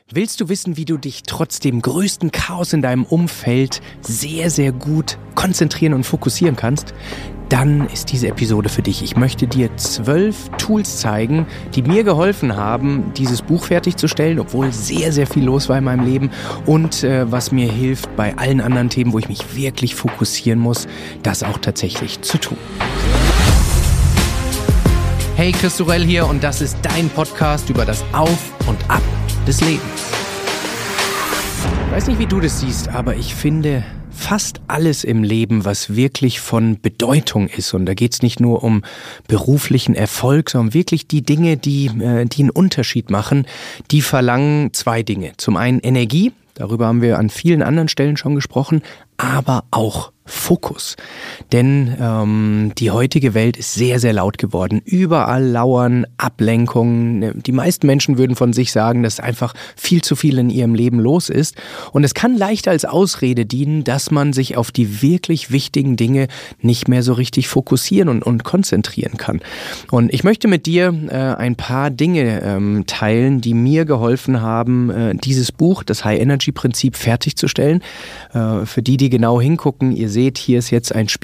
Willst du wissen, wie du dich trotz dem größten Chaos in deinem Umfeld sehr, sehr gut konzentrieren und fokussieren kannst? Dann ist diese Episode für dich. Ich möchte dir 12 Tools zeigen, die mir geholfen haben, dieses Buch fertigzustellen, obwohl sehr, sehr viel los war in meinem Leben und was mir hilft bei allen anderen Themen, wo ich mich wirklich fokussieren muss, das auch tatsächlich zu tun. Hey, Chris Sorel hier und das ist dein Podcast über das Auf und Ab des Lebens. Ich weiß nicht, wie du das siehst, aber ich finde fast alles im Leben, was wirklich von Bedeutung ist, und da geht es nicht nur um beruflichen Erfolg, sondern wirklich die Dinge, die einen Unterschied machen, die verlangen zwei Dinge. Zum einen Energie, darüber haben wir an vielen anderen Stellen schon gesprochen, aber auch Fokus. Denn die heutige Welt ist sehr, sehr laut geworden. Überall lauern Ablenkungen. Die meisten Menschen würden von sich sagen, dass einfach viel zu viel in ihrem Leben los ist. Und es kann leicht als Ausrede dienen, dass man sich auf die wirklich wichtigen Dinge nicht mehr so richtig fokussieren und konzentrieren kann. Und ich möchte mit dir ein paar Dinge teilen, die mir geholfen haben, dieses Buch, das High-Energy-Prinzip, fertigzustellen. Für die genau hingucken, ihr seht, hier ist jetzt ein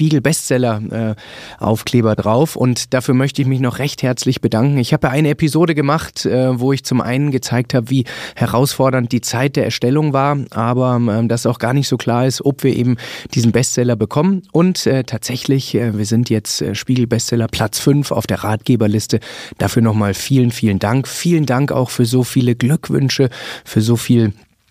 Spiegel-Bestseller-Aufkleber drauf, und dafür möchte ich mich noch recht herzlich bedanken. Ich habe ja eine Episode gemacht, wo ich zum einen gezeigt habe, wie herausfordernd die Zeit der Erstellung war, aber dass auch gar nicht so klar ist, ob wir eben diesen Bestseller bekommen. Und tatsächlich, wir sind jetzt Spiegel-Bestseller Platz 5 auf der Ratgeberliste. Dafür nochmal vielen, vielen Dank. Vielen Dank auch für so viele Glückwünsche, für so viel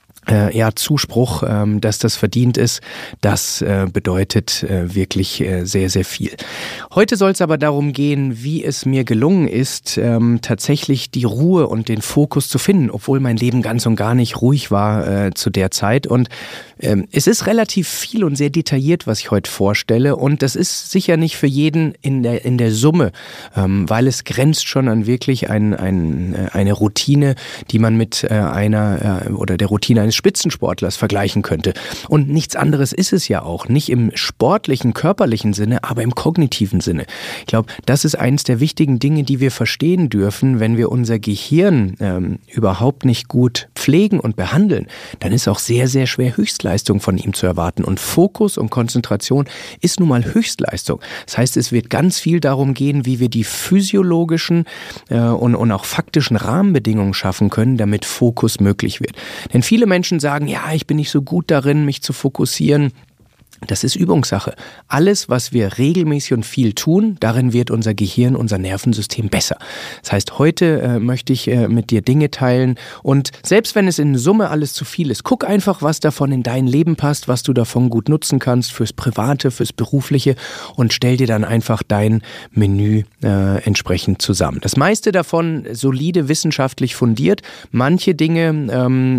Zuspruch, dass das verdient ist. Das bedeutet wirklich sehr, sehr viel. Heute soll es aber darum gehen, wie es mir gelungen ist, tatsächlich die Ruhe und den Fokus zu finden, obwohl mein Leben ganz und gar nicht ruhig war zu der Zeit. Und es ist relativ viel und sehr detailliert, was ich heute vorstelle, und das ist sicher nicht für jeden in der Summe, weil es grenzt schon an wirklich eine Routine, die man mit oder der Routine eines Spitzensportlers vergleichen könnte. Und nichts anderes ist es ja auch. Nicht im sportlichen, körperlichen Sinne, aber im kognitiven Sinne. Ich glaube, das ist eines der wichtigen Dinge, die wir verstehen dürfen. Wenn wir unser Gehirn überhaupt nicht gut pflegen und behandeln, dann ist auch sehr, sehr schwer, Höchstleistung von ihm zu erwarten. Und Fokus und Konzentration ist nun mal Höchstleistung. Das heißt, es wird ganz viel darum gehen, wie wir die physiologischen und auch faktischen Rahmenbedingungen schaffen können, damit Fokus möglich wird. Denn viele Menschen sagen, ja, ich bin nicht so gut darin, mich zu fokussieren. Das ist Übungssache. Alles, was wir regelmäßig und viel tun, darin wird unser Gehirn, unser Nervensystem besser. Das heißt, heute möchte ich mit dir Dinge teilen, und selbst wenn es in Summe alles zu viel ist, guck einfach, was davon in dein Leben passt, was du davon gut nutzen kannst fürs Private, fürs Berufliche, und stell dir dann einfach dein Menü entsprechend zusammen. Das meiste davon solide wissenschaftlich fundiert. Manche Dinge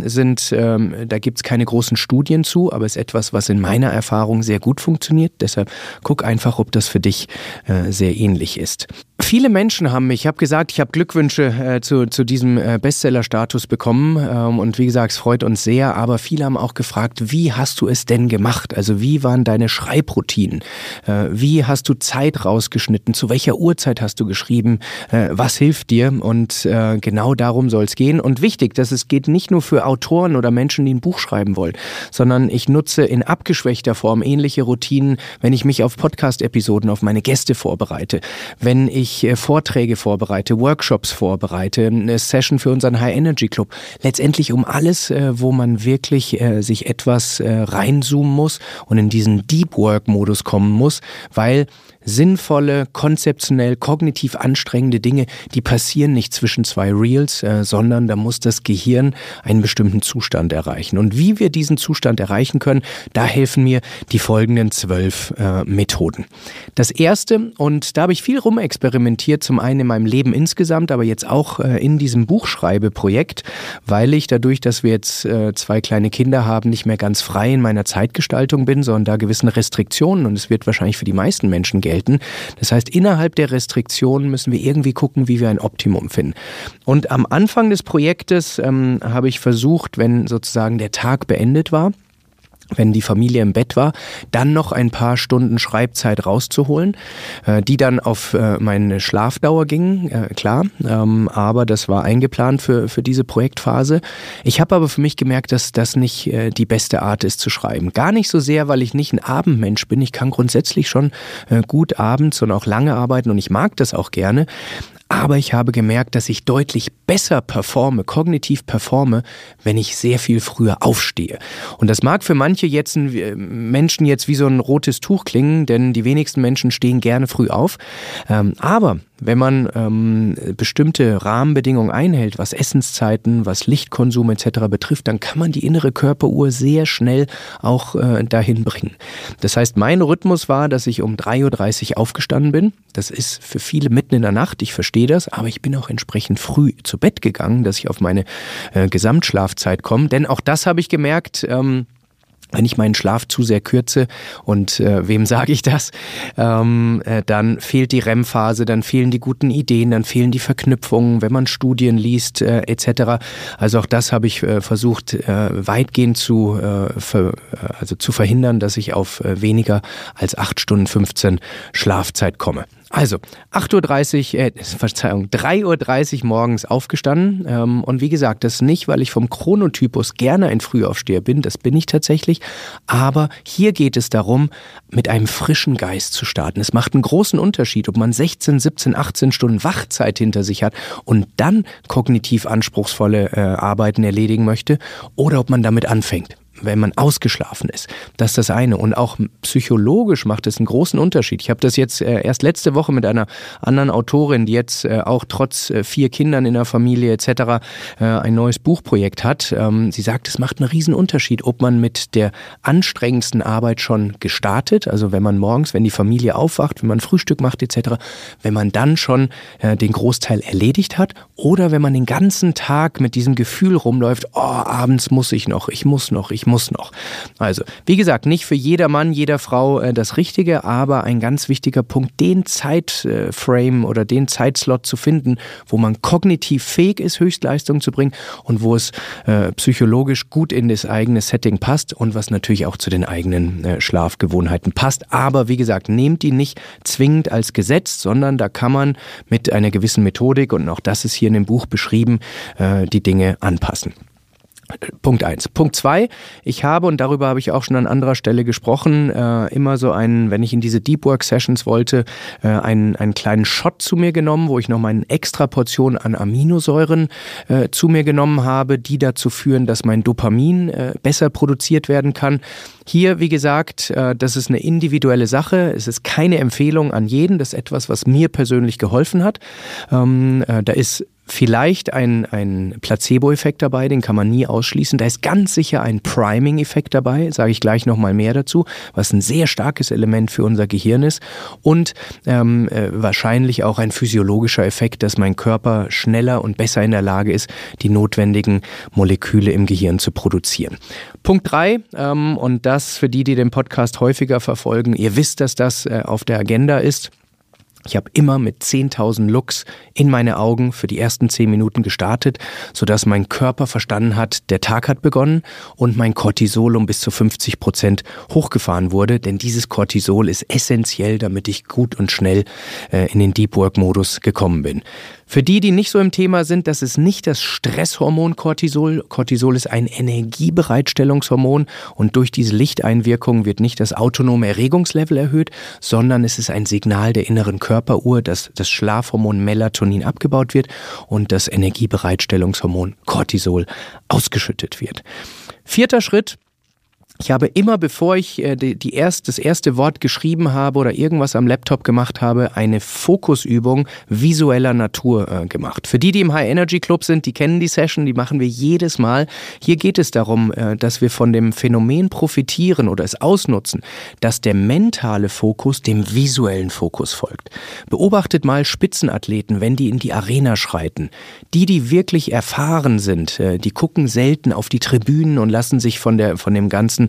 da gibt es keine großen Studien zu, aber ist etwas, was in meiner Erfahrung sehr gut funktioniert. Deshalb guck einfach, ob das für dich sehr ähnlich ist. Viele Menschen haben mich, ich habe gesagt, ich habe Glückwünsche zu diesem Bestseller-Status bekommen, und wie gesagt, es freut uns sehr, aber viele haben auch gefragt, wie hast du es denn gemacht? Also wie waren deine Schreibroutinen? Wie hast du Zeit rausgeschnitten? Zu welcher Uhrzeit hast du geschrieben? Was hilft dir? Und genau darum soll es gehen. Und wichtig, dass es geht nicht nur für Autoren oder Menschen, die ein Buch schreiben wollen, sondern ich nutze in abgeschwächter Form ähnliche Routinen, wenn ich mich auf Podcast-Episoden, auf meine Gäste vorbereite, wenn ich Vorträge vorbereite, Workshops vorbereite, eine Session für unseren High-Energy-Club. Letztendlich um alles, wo man wirklich sich etwas reinzoomen muss und in diesen Deep-Work-Modus kommen muss, weil sinnvolle, konzeptionell, kognitiv anstrengende Dinge, die passieren nicht zwischen zwei Reels, sondern da muss das Gehirn einen bestimmten Zustand erreichen. Und wie wir diesen Zustand erreichen können, da helfen mir die folgenden 12 Methoden. Das erste, und da habe ich viel rumexperimentiert, zum einen in meinem Leben insgesamt, aber jetzt auch in diesem Buchschreibeprojekt, weil ich dadurch, dass wir jetzt 2 kleine Kinder haben, nicht mehr ganz frei in meiner Zeitgestaltung bin, sondern da gewissen Restriktionen, und es wird wahrscheinlich für die meisten Menschen gelten. Das heißt, innerhalb der Restriktionen müssen wir irgendwie gucken, wie wir ein Optimum finden. Und am Anfang des Projektes habe ich versucht, wenn sozusagen der Tag beendet war, wenn die Familie im Bett war, dann noch ein paar Stunden Schreibzeit rauszuholen, die dann auf meine Schlafdauer gingen, klar, aber das war eingeplant für diese Projektphase. Ich habe aber für mich gemerkt, dass das nicht die beste Art ist zu schreiben. Gar nicht so sehr, weil ich nicht ein Abendmensch bin. Ich kann grundsätzlich schon gut abends und auch lange arbeiten und ich mag das auch gerne. Aber ich habe gemerkt, dass ich deutlich besser performe, kognitiv performe, wenn ich sehr viel früher aufstehe. Und das mag für manche Menschen jetzt wie so ein rotes Tuch klingen, denn die wenigsten Menschen stehen gerne früh auf. Aber wenn man bestimmte Rahmenbedingungen einhält, was Essenszeiten, was Lichtkonsum etc. betrifft, dann kann man die innere Körperuhr sehr schnell auch dahin bringen. Das heißt, mein Rhythmus war, dass ich um 3.30 Uhr aufgestanden bin. Das ist für viele mitten in der Nacht, ich verstehe das, aber ich bin auch entsprechend früh zu Bett gegangen, dass ich auf meine Gesamtschlafzeit komme. Denn auch das habe ich gemerkt, wenn ich meinen Schlaf zu sehr kürze und wem sage ich das, dann fehlt die REM-Phase, dann fehlen die guten Ideen, dann fehlen die Verknüpfungen, wenn man Studien liest etc. Also auch das habe ich versucht weitgehend zu verhindern, dass ich auf weniger als 8 Stunden 15 Schlafzeit komme. Also 3.30 Uhr morgens aufgestanden und wie gesagt, das nicht, weil ich vom Chronotypus gerne ein Frühaufsteher bin, das bin ich tatsächlich, aber hier geht es darum, mit einem frischen Geist zu starten. Es macht einen großen Unterschied, ob man 16, 17, 18 Stunden Wachzeit hinter sich hat und dann kognitiv anspruchsvolle Arbeiten erledigen möchte oder ob man damit anfängt, wenn man ausgeschlafen ist. Das ist das eine. Und auch psychologisch macht es einen großen Unterschied. Ich habe das jetzt erst letzte Woche mit einer anderen Autorin, die jetzt auch trotz 4 Kindern in der Familie etc. Ein neues Buchprojekt hat. Sie sagt, es macht einen riesen Unterschied, ob man mit der anstrengendsten Arbeit schon gestartet, also wenn man morgens, wenn die Familie aufwacht, wenn man Frühstück macht etc., wenn man dann schon den Großteil erledigt hat oder wenn man den ganzen Tag mit diesem Gefühl rumläuft, oh, abends muss ich noch. Also, wie gesagt, nicht für jeder Mann, jeder Frau das Richtige, aber ein ganz wichtiger Punkt, den Zeitframe oder den Zeitslot zu finden, wo man kognitiv fähig ist, Höchstleistung zu bringen und wo es psychologisch gut in das eigene Setting passt und was natürlich auch zu den eigenen Schlafgewohnheiten passt. Aber wie gesagt, nehmt die nicht zwingend als Gesetz, sondern da kann man mit einer gewissen Methodik, und auch das ist hier in dem Buch beschrieben, die Dinge anpassen. Punkt 1. Punkt 2, ich habe, und darüber habe ich auch schon an anderer Stelle gesprochen, immer so wenn ich in diese Deep Work Sessions wollte, einen kleinen Shot zu mir genommen, wo ich noch mal eine extra Portion an Aminosäuren zu mir genommen habe, die dazu führen, dass mein Dopamin besser produziert werden kann. Hier, wie gesagt, das ist eine individuelle Sache. Es ist keine Empfehlung an jeden. Das ist etwas, was mir persönlich geholfen hat. Da ist vielleicht ein Placebo-Effekt dabei, den kann man nie ausschließen. Da ist ganz sicher ein Priming-Effekt dabei, sage ich gleich nochmal mehr dazu, was ein sehr starkes Element für unser Gehirn ist. Und wahrscheinlich auch ein physiologischer Effekt, dass mein Körper schneller und besser in der Lage ist, die notwendigen Moleküle im Gehirn zu produzieren. Punkt 3, und das für die den Podcast häufiger verfolgen, ihr wisst, dass das auf der Agenda ist. Ich habe immer mit 10.000 Lux in meine Augen für die ersten 10 Minuten gestartet, sodass mein Körper verstanden hat, der Tag hat begonnen und mein Cortisol um bis zu 50% hochgefahren wurde, denn dieses Cortisol ist essentiell, damit ich gut und schnell in den Deep Work Modus gekommen bin. Für die nicht so im Thema sind, das ist nicht das Stresshormon Cortisol. Cortisol ist ein Energiebereitstellungshormon und durch diese Lichteinwirkung wird nicht das autonome Erregungslevel erhöht, sondern es ist ein Signal der inneren Körperuhr, dass das Schlafhormon Melatonin abgebaut wird und das Energiebereitstellungshormon Cortisol ausgeschüttet wird. 4. Schritt. Ich habe immer, bevor ich das erste Wort geschrieben habe oder irgendwas am Laptop gemacht habe, eine Fokusübung visueller Natur gemacht. Für die im High Energy Club sind, die kennen die Session, die machen wir jedes Mal. Hier geht es darum, dass wir von dem Phänomen profitieren oder es ausnutzen, dass der mentale Fokus dem visuellen Fokus folgt. Beobachtet mal Spitzenathleten, wenn die in die Arena schreiten. Die wirklich erfahren sind, die gucken selten auf die Tribünen und lassen sich von dem ganzen ganzen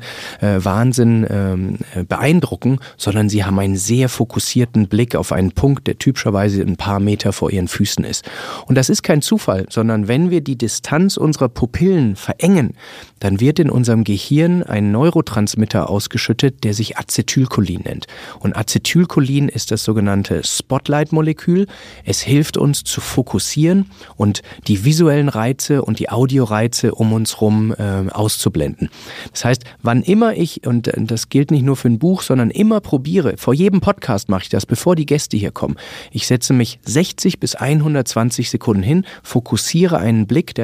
Wahnsinn beeindrucken, sondern sie haben einen sehr fokussierten Blick auf einen Punkt, der typischerweise ein paar Meter vor ihren Füßen ist. Und das ist kein Zufall, sondern wenn wir die Distanz unserer Pupillen verengen, dann wird in unserem Gehirn ein Neurotransmitter ausgeschüttet, der sich Acetylcholin nennt. Und Acetylcholin ist das sogenannte Spotlight-Molekül. Es hilft uns zu fokussieren und die visuellen Reize und die Audioreize um uns herum auszublenden. Das heißt, wann immer ich, und das gilt nicht nur für ein Buch, sondern immer probiere, vor jedem Podcast mache ich das, bevor die Gäste hier kommen, ich setze mich 60 bis 120 Sekunden hin, fokussiere einen Punkt,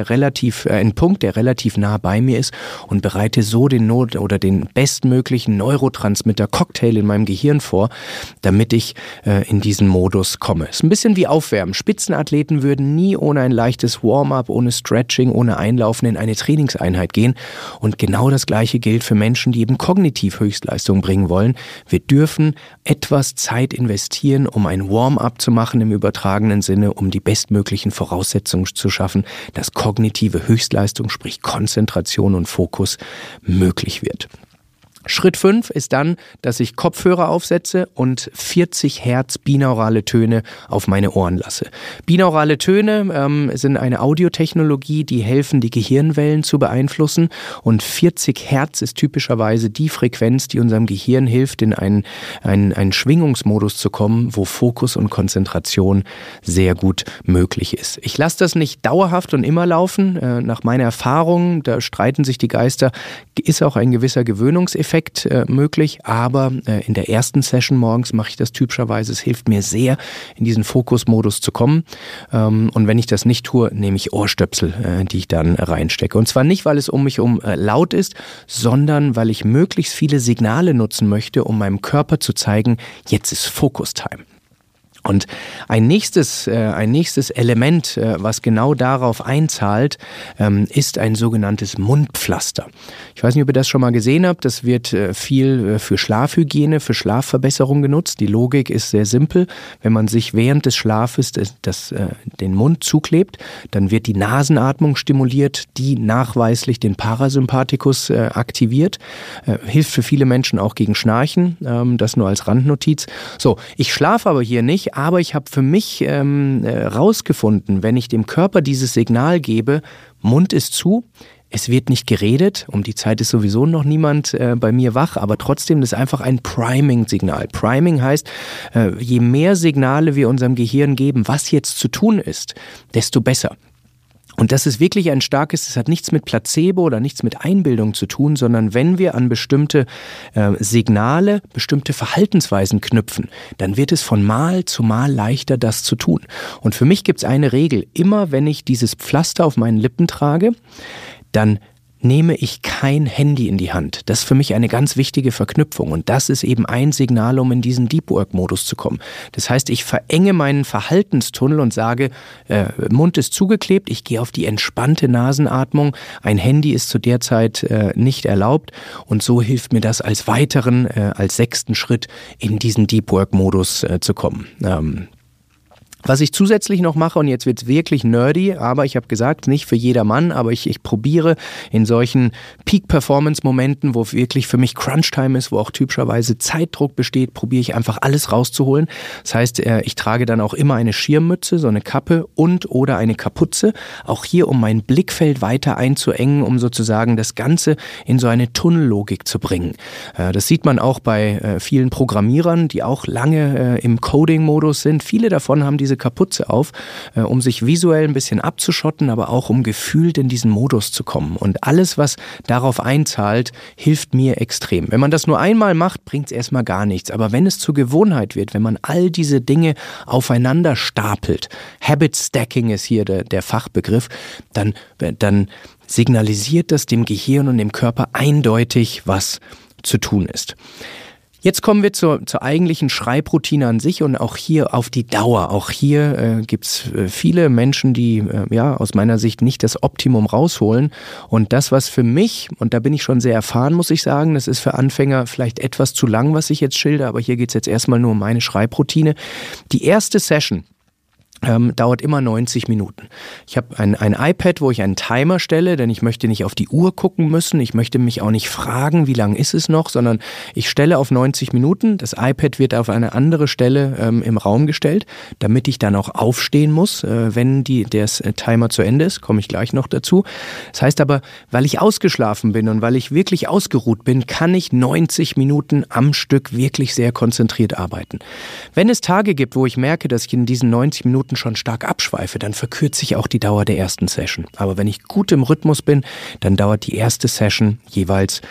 der relativ nah bei mir ist und bereite so den bestmöglichen Neurotransmitter-Cocktail in meinem Gehirn vor, damit ich in diesen Modus komme. Es ist ein bisschen wie Aufwärmen. Spitzenathleten würden nie ohne ein leichtes Warm-up, ohne Stretching, ohne Einlaufen in eine Trainingseinheit gehen. Und genau das Gleiche gilt für Menschen, die eben kognitiv Höchstleistung bringen wollen. Wir dürfen etwas Zeit investieren, um ein Warm-up zu machen im übertragenen Sinne, um die bestmöglichen Voraussetzungen zu schaffen, dass kognitive Höchstleistung, sprich Konzentration und Fokus möglich wird. Schritt 5 ist dann, dass ich Kopfhörer aufsetze und 40 Hertz binaurale Töne auf meine Ohren lasse. Binaurale Töne sind eine Audiotechnologie, die helfen, die Gehirnwellen zu beeinflussen, und 40 Hertz ist typischerweise die Frequenz, die unserem Gehirn hilft, in einen Schwingungsmodus zu kommen, wo Fokus und Konzentration sehr gut möglich ist. Ich lasse das nicht dauerhaft und immer laufen. Nach meiner Erfahrung, da streiten sich die Geister, ist auch ein gewisser Gewöhnungseffekt möglich, aber in der ersten Session morgens mache ich das typischerweise. Es hilft mir sehr, in diesen Fokusmodus zu kommen, und wenn ich das nicht tue, nehme ich Ohrstöpsel, die ich dann reinstecke. Und zwar nicht, weil es um mich herum laut ist, sondern weil ich möglichst viele Signale nutzen möchte, um meinem Körper zu zeigen, jetzt ist Focus-Time. Und ein nächstes Element, was genau darauf einzahlt, ist ein sogenanntes Mundpflaster. Ich weiß nicht, ob ihr das schon mal gesehen habt. Das wird viel für Schlafhygiene, für Schlafverbesserung genutzt. Die Logik ist sehr simpel. Wenn man sich während des Schlafes den Mund zuklebt, dann wird die Nasenatmung stimuliert, die nachweislich den Parasympathikus aktiviert. Hilft für viele Menschen auch gegen Schnarchen. Das nur als Randnotiz. So, ich schlafe aber hier nicht. Aber ich habe für mich rausgefunden, wenn ich dem Körper dieses Signal gebe, Mund ist zu, es wird nicht geredet, um die Zeit ist sowieso noch niemand bei mir wach, aber trotzdem, das ist einfach ein Priming-Signal. Priming heißt, je mehr Signale wir unserem Gehirn geben, was jetzt zu tun ist, desto besser. Und das ist wirklich ein starkes, das hat nichts mit Placebo oder nichts mit Einbildung zu tun, sondern wenn wir an bestimmte Signale, bestimmte Verhaltensweisen knüpfen, dann wird es von Mal zu Mal leichter, das zu tun. Und für mich gibt es eine Regel: Immer wenn ich dieses Pflaster auf meinen Lippen trage, dann nehme ich kein Handy in die Hand. Das ist für mich eine ganz wichtige Verknüpfung, und das ist eben ein Signal, um in diesen Deep Work-Modus zu kommen. Das heißt, ich verenge meinen Verhaltenstunnel und sage, Mund ist zugeklebt, ich gehe auf die entspannte Nasenatmung, ein Handy ist zu der Zeit nicht erlaubt, und so hilft mir das als 6. Schritt in diesen Deep Work-Modus zu kommen. Was ich zusätzlich noch mache, und jetzt wird's wirklich nerdy, aber ich habe gesagt, nicht für jedermann, aber ich probiere in solchen Peak-Performance-Momenten, wo wirklich für mich Crunch-Time ist, wo auch typischerweise Zeitdruck besteht, probiere ich einfach alles rauszuholen. Das heißt, ich trage dann auch immer eine Schirmmütze, so eine Kappe oder eine Kapuze, auch hier, um mein Blickfeld weiter einzuengen, um sozusagen das Ganze in so eine Tunnellogik zu bringen. Das sieht man auch bei vielen Programmierern, die auch lange im Coding-Modus sind. Viele davon haben diese Kapuze auf, um sich visuell ein bisschen abzuschotten, aber auch um gefühlt in diesen Modus zu kommen. Und alles, was darauf einzahlt, hilft mir extrem. Wenn man das nur einmal macht, bringt es erstmal gar nichts. Aber wenn es zur Gewohnheit wird, wenn man all diese Dinge aufeinander stapelt, Habit Stacking ist hier der Fachbegriff, dann signalisiert das dem Gehirn und dem Körper eindeutig, was zu tun ist. Jetzt kommen wir zur eigentlichen Schreibroutine an sich und auch hier auf die Dauer. Auch hier gibt's viele Menschen, die aus meiner Sicht nicht das Optimum rausholen. Und das, was für mich, und da bin ich schon sehr erfahren, muss ich sagen, das ist für Anfänger vielleicht etwas zu lang, was ich jetzt schilder, aber hier geht's jetzt erstmal nur um meine Schreibroutine. Die erste Session dauert immer 90 Minuten. Ich habe ein iPad, wo ich einen Timer stelle, denn ich möchte nicht auf die Uhr gucken müssen. Ich möchte mich auch nicht fragen, wie lang ist es noch, sondern ich stelle auf 90 Minuten. Das iPad wird auf eine andere Stelle im Raum gestellt, damit ich dann auch aufstehen muss, wenn der Timer zu Ende ist. Komme ich gleich noch dazu. Das heißt aber, weil ich ausgeschlafen bin und weil ich wirklich ausgeruht bin, kann ich 90 Minuten am Stück wirklich sehr konzentriert arbeiten. Wenn es Tage gibt, wo ich merke, dass ich in diesen 90 Minuten schon stark abschweife, dann verkürze ich auch die Dauer der ersten Session. Aber wenn ich gut im Rhythmus bin, dann dauert die erste Session jeweils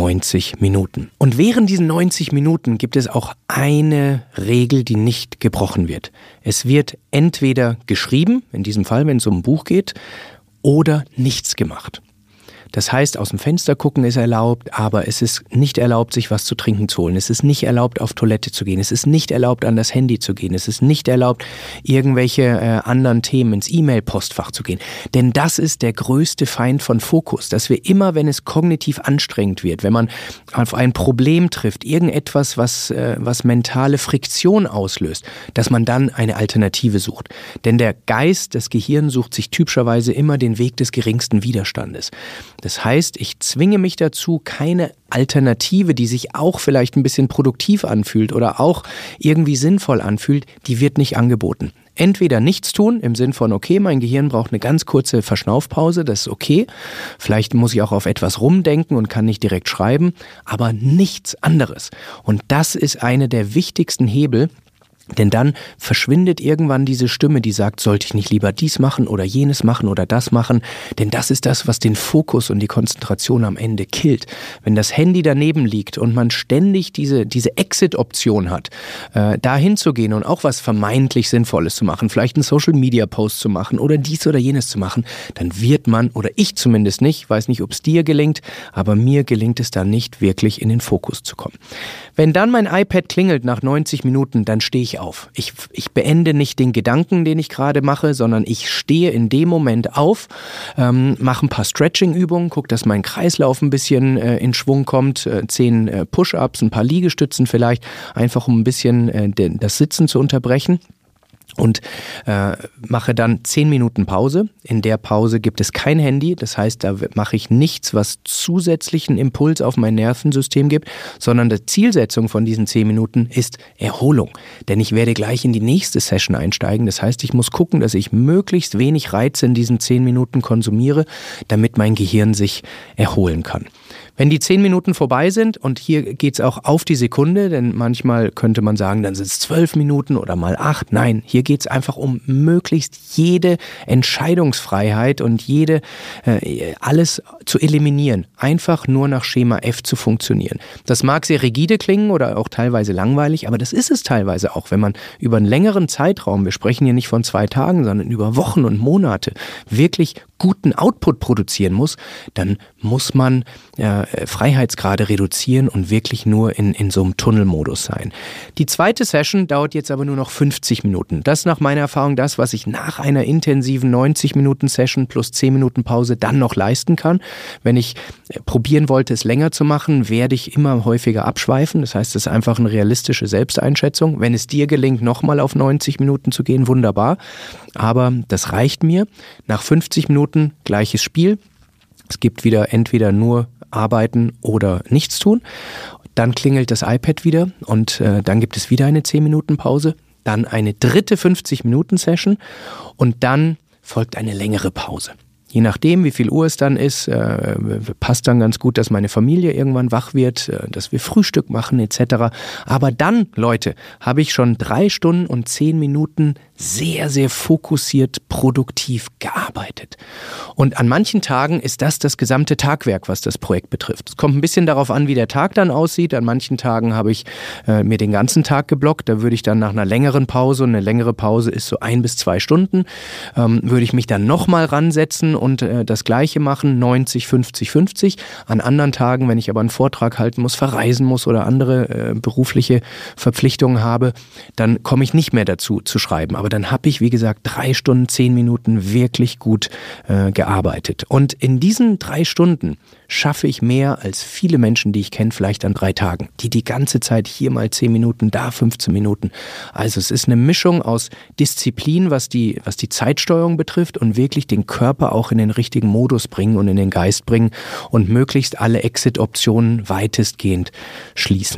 90 Minuten. Und während diesen 90 Minuten gibt es auch eine Regel, die nicht gebrochen wird. Es wird entweder geschrieben, in diesem Fall, wenn es um ein Buch geht, oder nichts gemacht. Das heißt, aus dem Fenster gucken ist erlaubt, aber es ist nicht erlaubt, sich was zu trinken zu holen. Es ist nicht erlaubt, auf Toilette zu gehen. Es ist nicht erlaubt, an das Handy zu gehen. Es ist nicht erlaubt, irgendwelche anderen Themen ins E-Mail-Postfach zu gehen. Denn das ist der größte Feind von Fokus, dass wir immer, wenn es kognitiv anstrengend wird, wenn man auf ein Problem trifft, irgendetwas, was mentale Friktion auslöst, dass man dann eine Alternative sucht. Denn der Geist, das Gehirn sucht sich typischerweise immer den Weg des geringsten Widerstandes. Das heißt, ich zwinge mich dazu, keine Alternative, die sich auch vielleicht ein bisschen produktiv anfühlt oder auch irgendwie sinnvoll anfühlt, die wird nicht angeboten. Entweder nichts tun, im Sinn von, okay, mein Gehirn braucht eine ganz kurze Verschnaufpause, das ist okay. Vielleicht muss ich auch auf etwas rumdenken und kann nicht direkt schreiben, aber nichts anderes. Und das ist eine der wichtigsten Hebel. Denn dann verschwindet irgendwann diese Stimme, die sagt, sollte ich nicht lieber dies machen oder jenes machen oder das machen? Denn das ist das, was den Fokus und die Konzentration am Ende killt. Wenn das Handy daneben liegt und man ständig diese Exit-Option hat, da hinzugehen und auch was vermeintlich Sinnvolles zu machen, vielleicht einen Social-Media-Post zu machen oder dies oder jenes zu machen, dann wird man, oder ich zumindest nicht, weiß nicht, ob es dir gelingt, aber mir gelingt es dann nicht, wirklich in den Fokus zu kommen. Wenn dann mein iPad klingelt nach 90 Minuten, dann stehe ich auf. Ich beende nicht den Gedanken, den ich gerade mache, sondern ich stehe in dem Moment auf, mache ein paar Stretching-Übungen, gucke, dass mein Kreislauf ein bisschen in Schwung kommt, 10 Push-Ups, ein paar Liegestützen vielleicht, einfach um ein bisschen das Sitzen zu unterbrechen. Und mache dann 10 Minuten Pause. In der Pause gibt es kein Handy, das heißt, da mache ich nichts, was zusätzlichen Impuls auf mein Nervensystem gibt, sondern die Zielsetzung von diesen 10 Minuten ist Erholung. Denn ich werde gleich in die nächste Session einsteigen. Das heißt, ich muss gucken, dass ich möglichst wenig Reize in diesen 10 Minuten konsumiere, damit mein Gehirn sich erholen kann. Wenn die 10 Minuten vorbei sind, und hier geht's auch auf die Sekunde, denn manchmal könnte man sagen, dann sind es 12 Minuten oder mal 8. Nein, hier geht's einfach um möglichst jede Entscheidungsfreiheit und alles zu eliminieren. Einfach nur nach Schema F zu funktionieren. Das mag sehr rigide klingen oder auch teilweise langweilig, aber das ist es teilweise auch, wenn man über einen längeren Zeitraum, wir sprechen hier nicht von 2 Tagen, sondern über Wochen und Monate, wirklich guten Output produzieren muss, dann muss man Freiheitsgrade reduzieren und wirklich nur in so einem Tunnelmodus sein. Die zweite Session dauert jetzt aber nur noch 50 Minuten. Das ist nach meiner Erfahrung das, was ich nach einer intensiven 90-Minuten-Session plus 10 Minuten Pause dann noch leisten kann. Wenn ich probieren wollte, es länger zu machen, werde ich immer häufiger abschweifen. Das heißt, es ist einfach eine realistische Selbsteinschätzung. Wenn es dir gelingt, nochmal auf 90 Minuten zu gehen, wunderbar. Aber das reicht mir. Nach 50 Minuten gleiches Spiel. Es gibt wieder entweder nur arbeiten oder nichts tun. Dann klingelt das iPad wieder und dann gibt es wieder eine 10-Minuten-Pause, dann eine dritte 50-Minuten-Session und dann folgt eine längere Pause. Je nachdem, wie viel Uhr es dann ist, passt dann ganz gut, dass meine Familie irgendwann wach wird, dass wir Frühstück machen etc. Aber dann, Leute, habe ich schon 3 Stunden und 10 Minuten sehr, sehr fokussiert, produktiv gearbeitet. Und an manchen Tagen ist das gesamte Tagwerk, was das Projekt betrifft. Es kommt ein bisschen darauf an, wie der Tag dann aussieht. An manchen Tagen habe ich mir den ganzen Tag geblockt. Da würde ich dann nach einer längeren Pause, und eine längere Pause ist so 1 bis 2 Stunden, würde ich mich dann nochmal ransetzen und das Gleiche machen, 90, 50, 50. An anderen Tagen, wenn ich aber einen Vortrag halten muss, verreisen muss oder andere berufliche Verpflichtungen habe, dann komme ich nicht mehr dazu zu schreiben. Aber dann habe ich, wie gesagt, 3 Stunden, 10 Minuten wirklich gut gearbeitet. Und in diesen 3 Stunden schaffe ich mehr als viele Menschen, die ich kenne, vielleicht an 3 Tagen. Die ganze Zeit hier mal 10 Minuten, da 15 Minuten. Also es ist eine Mischung aus Disziplin, was die Zeitsteuerung betrifft und wirklich den Körper auch in den richtigen Modus bringen und in den Geist bringen und möglichst alle Exit-Optionen weitestgehend schließen.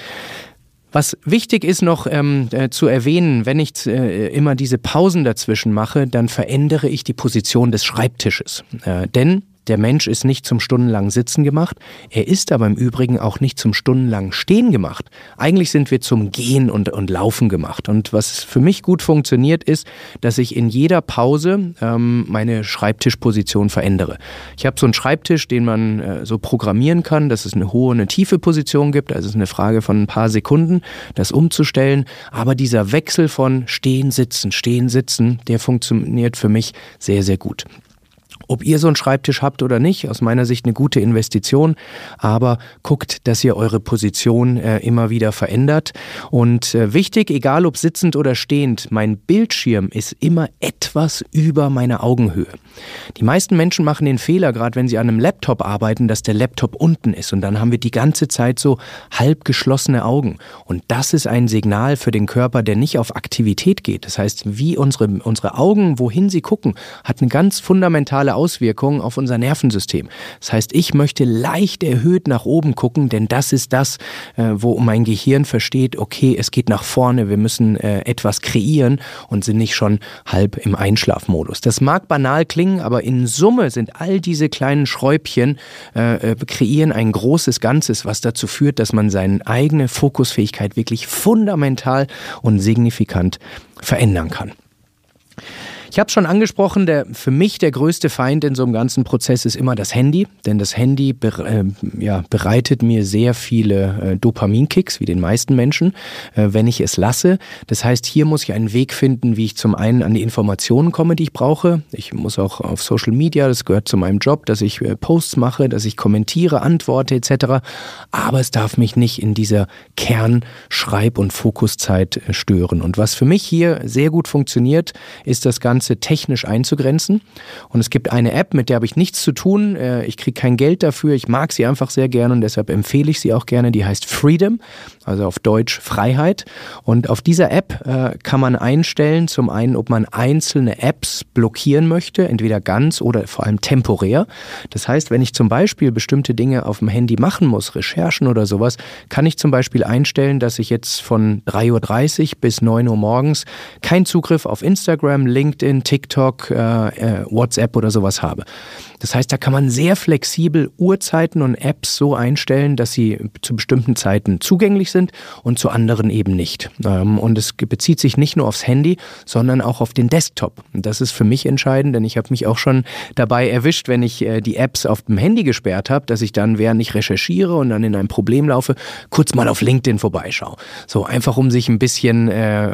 Was wichtig ist noch zu erwähnen, wenn ich immer diese Pausen dazwischen mache, dann verändere ich die Position des Schreibtisches. Denn der Mensch ist nicht zum stundenlangen Sitzen gemacht, er ist aber im Übrigen auch nicht zum stundenlangen Stehen gemacht. Eigentlich sind wir zum Gehen und Laufen gemacht. Und was für mich gut funktioniert ist, dass ich in jeder Pause meine Schreibtischposition verändere. Ich habe so einen Schreibtisch, den man so programmieren kann, dass es eine hohe und eine tiefe Position gibt. Also es ist eine Frage von ein paar Sekunden, das umzustellen. Aber dieser Wechsel von Stehen, Sitzen, der funktioniert für mich sehr, sehr gut. Ob ihr so einen Schreibtisch habt oder nicht, aus meiner Sicht eine gute Investition, aber guckt, dass ihr eure Position immer wieder verändert. Und wichtig, egal ob sitzend oder stehend, mein Bildschirm ist immer etwas über meiner Augenhöhe. Die meisten Menschen machen den Fehler, gerade wenn sie an einem Laptop arbeiten, dass der Laptop unten ist und dann haben wir die ganze Zeit so halb geschlossene Augen. Und das ist ein Signal für den Körper, der nicht auf Aktivität geht. Das heißt, wie unsere Augen, wohin sie gucken, hat eine ganz fundamentale Auswirkungen auf unser Nervensystem. Das heißt, ich möchte leicht erhöht nach oben gucken, denn das ist das, wo mein Gehirn versteht, okay, es geht nach vorne, wir müssen etwas kreieren und sind nicht schon halb im Einschlafmodus. Das mag banal klingen, aber in Summe sind all diese kleinen Schräubchen kreieren ein großes Ganzes, was dazu führt, dass man seine eigene Fokusfähigkeit wirklich fundamental und signifikant verändern kann. Ich habe es schon angesprochen, für mich der größte Feind in so einem ganzen Prozess ist immer das Handy, denn das Handy bereitet mir sehr viele Dopaminkicks, wie den meisten Menschen, wenn ich es lasse. Das heißt, hier muss ich einen Weg finden, wie ich zum einen an die Informationen komme, die ich brauche. Ich muss auch auf Social Media, das gehört zu meinem Job, dass ich Posts mache, dass ich kommentiere, antworte etc. Aber es darf mich nicht in dieser Kern-Schreib- und Fokuszeit stören. Und was für mich hier sehr gut funktioniert, ist das Ganze technisch einzugrenzen. Und es gibt eine App, mit der habe ich nichts zu tun. Ich kriege kein Geld dafür. Ich mag sie einfach sehr gerne und deshalb empfehle ich sie auch gerne. Die heißt Freedom, also auf Deutsch Freiheit. Und auf dieser App kann man einstellen, zum einen, ob man einzelne Apps blockieren möchte, entweder ganz oder vor allem temporär. Das heißt, wenn ich zum Beispiel bestimmte Dinge auf dem Handy machen muss, Recherchen oder sowas, kann ich zum Beispiel einstellen, dass ich jetzt von 3:30 Uhr bis 9 Uhr morgens keinen Zugriff auf Instagram, LinkedIn, TikTok, WhatsApp oder sowas habe. Das heißt, da kann man sehr flexibel Uhrzeiten und Apps so einstellen, dass sie zu bestimmten Zeiten zugänglich sind und zu anderen eben nicht. Und es bezieht sich nicht nur aufs Handy, sondern auch auf den Desktop. Und das ist für mich entscheidend, denn ich habe mich auch schon dabei erwischt, wenn ich die Apps auf dem Handy gesperrt habe, dass ich dann, während ich recherchiere und dann in ein Problem laufe, kurz mal auf LinkedIn vorbeischaue. So einfach, um sich ein bisschen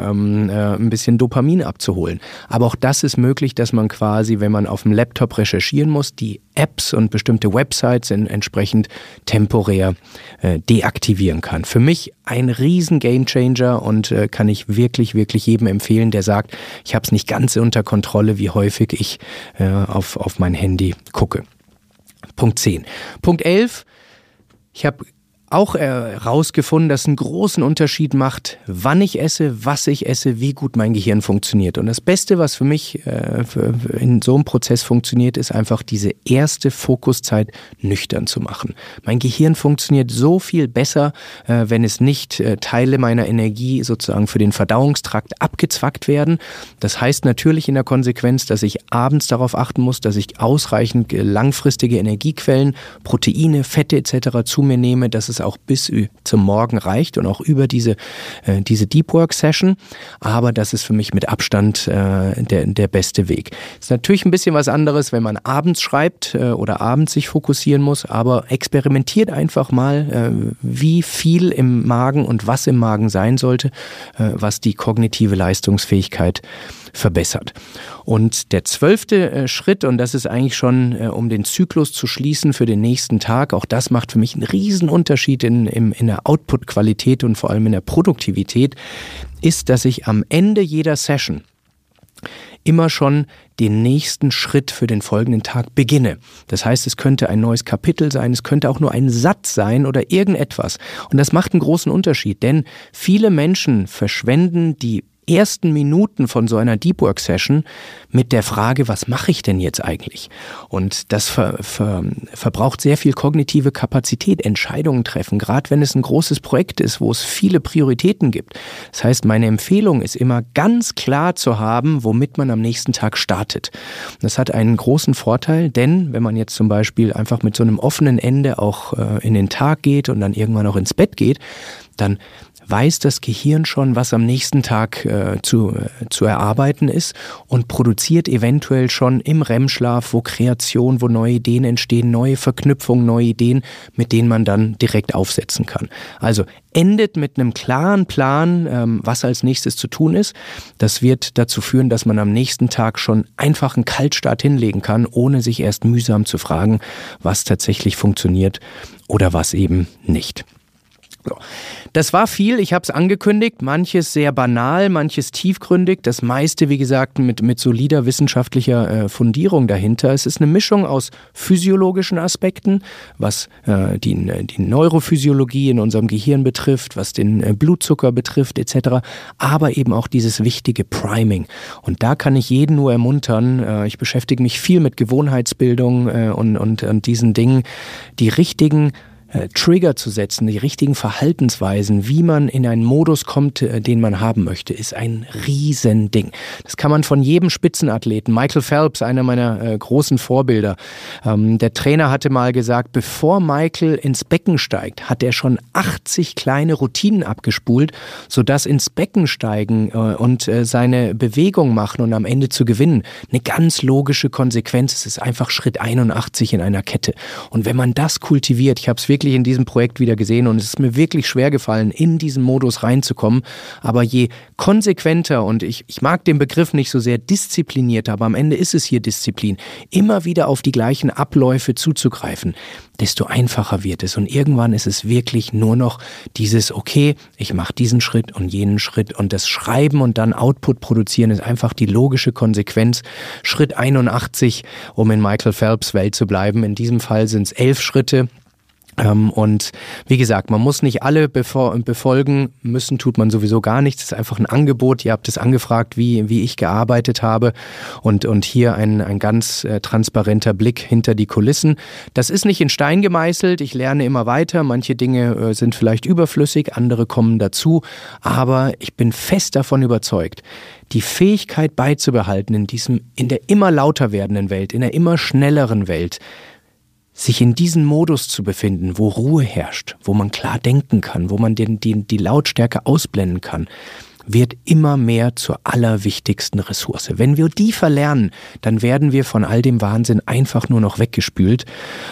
Dopamin abzuholen. Aber auch das ist möglich, dass man quasi, wenn man auf dem Laptop recherchieren muss, die Apps und bestimmte Websites entsprechend temporär deaktivieren kann. Für mich ein riesen Gamechanger und kann ich wirklich, wirklich jedem empfehlen, der sagt, ich habe es nicht ganz unter Kontrolle, wie häufig ich auf mein Handy gucke. Punkt 10. Punkt 11. Ich habe auch herausgefunden, dass es einen großen Unterschied macht, wann ich esse, was ich esse, wie gut mein Gehirn funktioniert. Und das Beste, was für mich in so einem Prozess funktioniert, ist einfach diese erste Fokuszeit nüchtern zu machen. Mein Gehirn funktioniert so viel besser, wenn es nicht Teile meiner Energie sozusagen für den Verdauungstrakt abgezwackt werden. Das heißt natürlich in der Konsequenz, dass ich abends darauf achten muss, dass ich ausreichend langfristige Energiequellen, Proteine, Fette etc. zu mir nehme, dass es auch bis zum Morgen reicht und auch über diese Deep Work Session, aber das ist für mich mit Abstand der beste Weg. Ist natürlich ein bisschen was anderes, wenn man abends schreibt oder abends sich fokussieren muss, aber experimentiert einfach mal, wie viel im Magen und was im Magen sein sollte, was die kognitive Leistungsfähigkeit verbessert. Und der 12. Schritt, und das ist eigentlich schon, um den Zyklus zu schließen für den nächsten Tag, auch das macht für mich einen riesen Unterschied in der Output-Qualität und vor allem in der Produktivität, ist, dass ich am Ende jeder Session immer schon den nächsten Schritt für den folgenden Tag beginne. Das heißt, es könnte ein neues Kapitel sein, es könnte auch nur ein Satz sein oder irgendetwas. Und das macht einen großen Unterschied, denn viele Menschen verschwenden die ersten Minuten von so einer Deep Work Session mit der Frage, was mache ich denn jetzt eigentlich? Und das verbraucht sehr viel kognitive Kapazität, Entscheidungen treffen, gerade wenn es ein großes Projekt ist, wo es viele Prioritäten gibt. Das heißt, meine Empfehlung ist immer ganz klar zu haben, womit man am nächsten Tag startet. Das hat einen großen Vorteil, denn wenn man jetzt zum Beispiel einfach mit so einem offenen Ende auch in den Tag geht und dann irgendwann auch ins Bett geht, dann weiß das Gehirn schon, was am nächsten Tag zu erarbeiten ist und produziert eventuell schon im REM-Schlaf, wo Kreation, wo neue Ideen entstehen, neue Verknüpfungen, neue Ideen, mit denen man dann direkt aufsetzen kann. Also endet mit einem klaren Plan, was als nächstes zu tun ist. Das wird dazu führen, dass man am nächsten Tag schon einfach einen Kaltstart hinlegen kann, ohne sich erst mühsam zu fragen, was tatsächlich funktioniert oder was eben nicht. So. Das war viel, ich habe es angekündigt, manches sehr banal, manches tiefgründig, das meiste, wie gesagt, mit solider wissenschaftlicher Fundierung dahinter. Es ist eine Mischung aus physiologischen Aspekten, was die Neurophysiologie in unserem Gehirn betrifft, was den Blutzucker betrifft etc., aber eben auch dieses wichtige Priming. Und da kann ich jeden nur ermuntern, ich beschäftige mich viel mit Gewohnheitsbildung und diesen Dingen, die richtigen Trigger zu setzen, die richtigen Verhaltensweisen, wie man in einen Modus kommt, den man haben möchte, ist ein Riesending. Das kann man von jedem Spitzenathleten, Michael Phelps, einer meiner großen Vorbilder, der Trainer hatte mal gesagt, bevor Michael ins Becken steigt, hat er schon 80 kleine Routinen abgespult, sodass ins Becken steigen und seine Bewegung machen und am Ende zu gewinnen eine ganz logische Konsequenz. Es ist einfach Schritt 81 in einer Kette. Und wenn man das kultiviert, ich habe es wirklich in diesem Projekt wieder gesehen und es ist mir wirklich schwer gefallen, in diesen Modus reinzukommen, aber je konsequenter und ich mag den Begriff nicht so sehr diszipliniert, aber am Ende ist es hier Disziplin, immer wieder auf die gleichen Abläufe zuzugreifen, desto einfacher wird es und irgendwann ist es wirklich nur noch dieses, okay, ich mache diesen Schritt und jenen Schritt und das Schreiben und dann Output produzieren ist einfach die logische Konsequenz. Schritt 81, um in Michael Phelps Welt zu bleiben, in diesem Fall sind es 11 Schritte. Und wie gesagt, man muss nicht alle befolgen, müssen tut man sowieso gar nichts, es ist einfach ein Angebot, ihr habt es angefragt, wie ich gearbeitet habe und hier ein ganz transparenter Blick hinter die Kulissen. Das ist nicht in Stein gemeißelt, ich lerne immer weiter, manche Dinge sind vielleicht überflüssig, andere kommen dazu, aber ich bin fest davon überzeugt, die Fähigkeit beizubehalten in der immer lauter werdenden Welt, in der immer schnelleren Welt, sich in diesen Modus zu befinden, wo Ruhe herrscht, wo man klar denken kann, wo man die Lautstärke ausblenden kann, wird immer mehr zur allerwichtigsten Ressource. Wenn wir die verlernen, dann werden wir von all dem Wahnsinn einfach nur noch weggespült.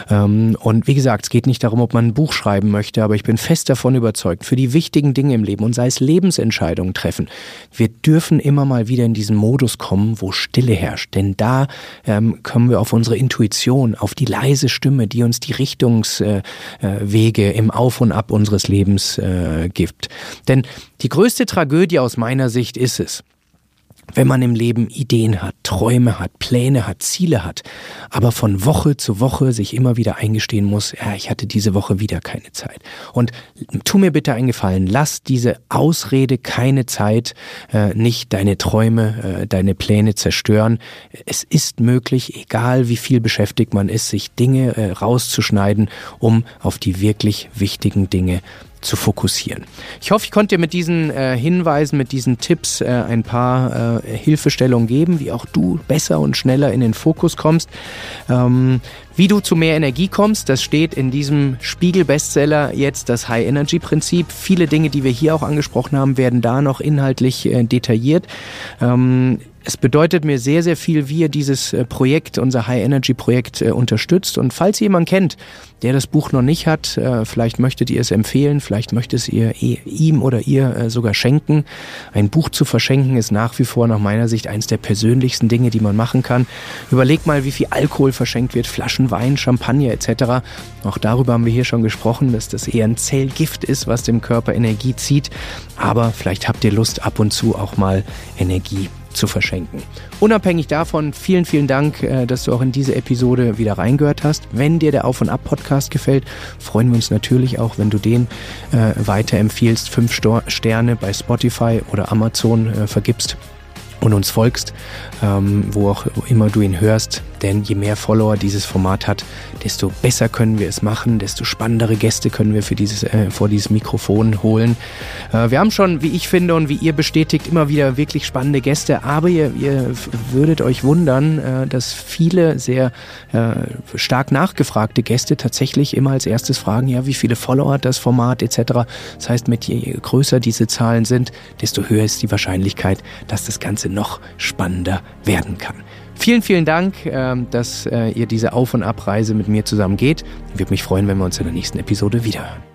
Und wie gesagt, es geht nicht darum, ob man ein Buch schreiben möchte, aber ich bin fest davon überzeugt, für die wichtigen Dinge im Leben und sei es Lebensentscheidungen treffen, wir dürfen immer mal wieder in diesen Modus kommen, wo Stille herrscht. Denn da kommen wir auf unsere Intuition, auf die leise Stimme, die uns die Richtungswege im Auf und Ab unseres Lebens gibt. Denn die größte Tragödie aus meiner Sicht ist es, wenn man im Leben Ideen hat, Träume hat, Pläne hat, Ziele hat, aber von Woche zu Woche sich immer wieder eingestehen muss, ja, ich hatte diese Woche wieder keine Zeit. Und tu mir bitte einen Gefallen, lass diese Ausrede keine Zeit, nicht deine Träume, deine Pläne zerstören. Es ist möglich, egal wie viel beschäftigt man ist, sich Dinge rauszuschneiden, um auf die wirklich wichtigen Dinge zu fokussieren. Ich hoffe, ich konnte dir mit diesen Hinweisen, mit diesen Tipps ein paar Hilfestellungen geben, wie auch du besser und schneller in den Fokus kommst. Wie du zu mehr Energie kommst, das steht in diesem Spiegel-Bestseller jetzt das High-Energy-Prinzip. Viele Dinge, die wir hier auch angesprochen haben, werden da noch inhaltlich detailliert. Es bedeutet mir sehr, sehr viel, wie ihr dieses Projekt, unser High-Energy-Projekt unterstützt. Und falls ihr jemanden kennt, der das Buch noch nicht hat, vielleicht möchtet ihr es empfehlen, vielleicht möchtet ihr ihm oder ihr sogar schenken. Ein Buch zu verschenken ist nach wie vor nach meiner Sicht eines der persönlichsten Dinge, die man machen kann. Überleg mal, wie viel Alkohol verschenkt wird, Flaschen Wein, Champagner etc. Auch darüber haben wir hier schon gesprochen, dass das eher ein Zellgift ist, was dem Körper Energie zieht. Aber vielleicht habt ihr Lust, ab und zu auch mal Energie zu verschenken. Unabhängig davon, vielen, vielen Dank, dass du auch in diese Episode wieder reingehört hast. Wenn dir der Auf- und Ab-Podcast gefällt, freuen wir uns natürlich auch, wenn du den weiterempfiehlst, 5 Sterne bei Spotify oder Amazon vergibst und uns folgst, wo auch immer du ihn hörst. Denn je mehr Follower dieses Format hat, desto besser können wir es machen, desto spannendere Gäste können wir vor dieses Mikrofon holen. Wir haben schon, wie ich finde und wie ihr bestätigt, immer wieder wirklich spannende Gäste, aber ihr würdet euch wundern, dass viele sehr stark nachgefragte Gäste tatsächlich immer als erstes fragen, ja, wie viele Follower hat das Format etc. Das heißt, je größer diese Zahlen sind, desto höher ist die Wahrscheinlichkeit, dass das Ganze noch spannender werden kann. Vielen, vielen Dank, dass ihr diese Auf- und Abreise mit mir zusammen geht. Ich würde mich freuen, wenn wir uns in der nächsten Episode wiederhören.